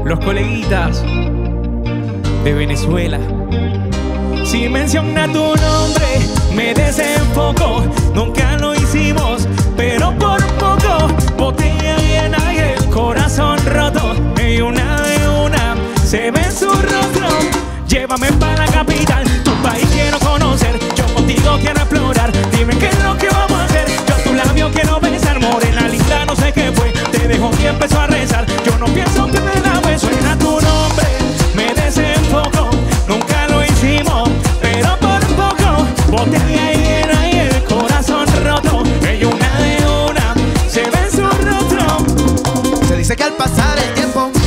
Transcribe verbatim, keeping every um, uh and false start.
los coleguitas de Venezuela. Si menciona tu nombre me desenfoco. Nunca lo hicimos, pero por poco. Botella llena y el corazón roto. Y una de una se ve en su rostro. Llévame para la capital, tu país quiero conocer. Yo contigo quiero explorar. Dime qué es lo que vamos a hacer. Yo a tu labio quiero besar. Morena linda, no sé qué fue. Te dejo y empezó a rezar. Yo no pienso que me la beso. Suena tu nombre, me desenfoco. Nunca lo hicimos, pero por poco. Botella llena y el corazón roto. Y una de una se ve en su rostro. Se dice que al pasar el tiempo